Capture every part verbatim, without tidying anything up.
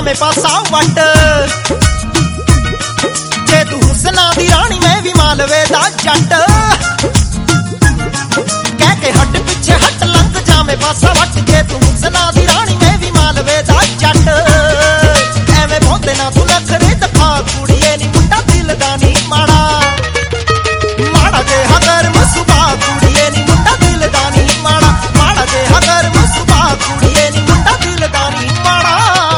जावे पासा वट जे तू हुसना दी रानी मैं भी मालवे दा जट कह के हट पिछे हट लंघ जावे पासा वट जे तू हुसना दी रानी मैं भी मालवे दा जट एवें बोंदे ना तू नखरे दफा कुड़िए नी मुंडा दिल दा नी माड़ा माड़ा जे हगर मसुबा कुड़िए नी मुंडा दिल दा नी माड़ा माड़ा जे हगर मसुबा कुड़िए नी मुंडा दिल दा नी माड़ा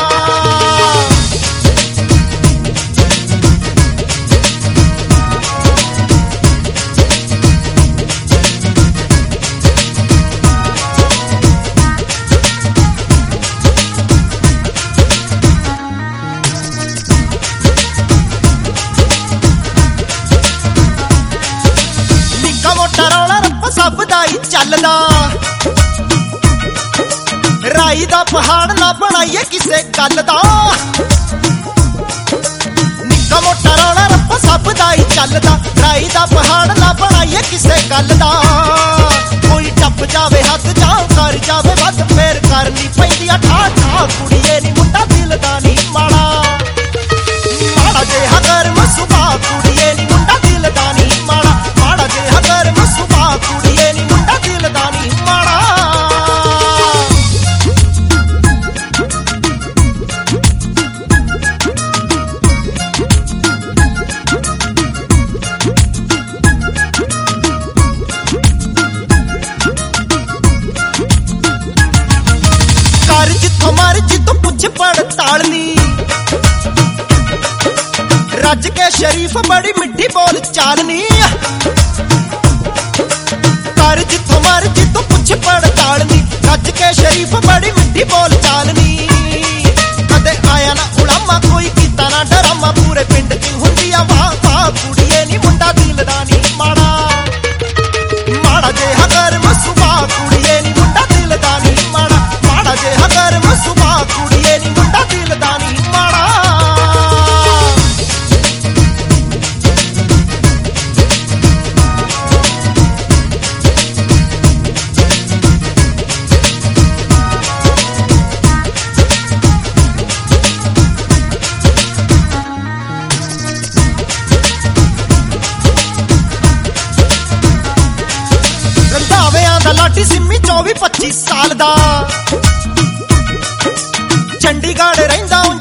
सब दा ही चलदा राई दा पहाड़ ना बनाइए किसे गल दा निक्का मोटा रौला रप्पा सब दा ही चलदा राई दा पहाड़ ना बनाइए किसे गल दा कोई टप जावे हथ जाओ कर जावे बस फेर करनी पैंदी ठा ठा कुड़िए नी मुंडा दिल दा नी माड़ा माड़ा जे हगर मसुबा कुड़िए नी मुंडा दिल दा नी माड़ा माड़ा जे हगर मसुबा कुड़िए नी मुंडा दिल दा नी माड़ा कर जिथों मर जिथों पुछ पड़ताल नी रज के शरीफ बड़ी मिठी बोल चालनी कर जिथों मर जिथों पुछ पड़ताल नी रज के शरीफ बड़ी मिठी बोल चालनी कदे आया ना उड़ामा कोई कीता ना डरामा पूरे पिंड च हुंदी आ वाह वाह कुड़िए नी मुंडा दिल दा नी माड़ा माड़ा जे हगर मसुबा कुड़िए नी मुंडा दिल दा नी माड़ा माड़ा जे हगर मसुबा कुड़िए नी मुंडा दिल दा नी माड़ा लाटी सिमी चौबी पच्ची साल दा चंडीगढ़ रहिंदा